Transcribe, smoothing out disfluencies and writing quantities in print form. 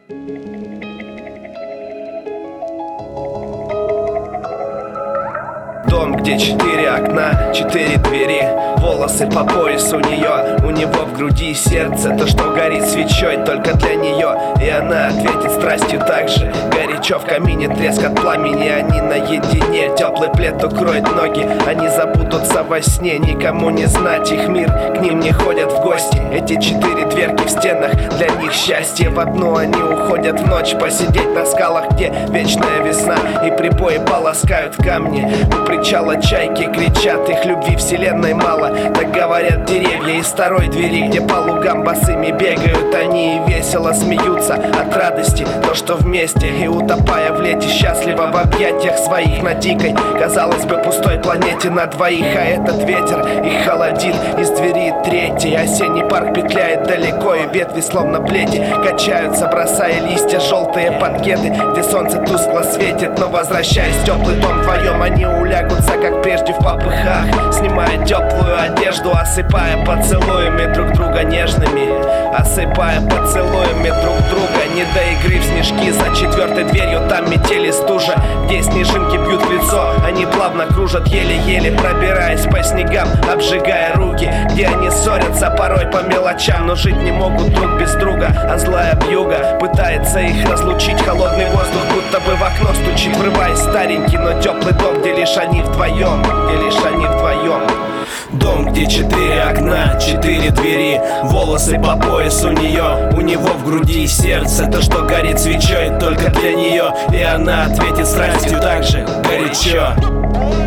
Дом, где 4 окна, 4 двери, волосы по пояс у нее, у него в груди сердце, то, что горит свечой только для нее. И она ответит страстью так же. Горячо в камине, треск от пламени, они наедине. Теплый плед укроет ноги, они забудутся во сне. Никому не знать их мир, к ним не ходят в гости. Эти 4 дверки в стенах, для них счастье. В одну они уходят в ночь, посидеть на скалах, где вечная весна и прибои полоскают камни. У причала чайки кричат, их любви вселенной мало. Так говорят деревья из второй двери, где по лугам босыми бегают они и весело смеются от радости, то, что вместе. И утопая в лете счастливо в объятиях своих на дикой, казалось бы, пустой планете на двоих. А этот ветер их холодит из двери третьей. Осенний парк петляет далеко, и ветви словно плети качаются, бросая листья желтые под кеды, где солнце тускло светит. Но возвращаясь в теплый дом вдвоем, они улягутся, как прежде, в попыхах, снимая теплую одежду, осыпая поцелуями друг друга нежными, осыпая поцелуями друг друга. Не до игры в снежки, за 4-й дверью там метели стужа, где снежинки бьют в лицо, они плавно кружат, еле-еле пробираясь по снегам, обжигая руки, где они ссорятся порой по мелочам, но жить не могут друг без друга. А злая вьюга пытается их разлучить, холодный воздух будто бы в окно стучит, врываясь старенький, но теплый дом, где лишь они вдвоем, где лишь они вдвоем. Дом, где 4 окна, 4 двери, волосы по пояс у нее, у него в груди сердце, то, что горит свечой только для нее. И она ответит страстью так же горячо.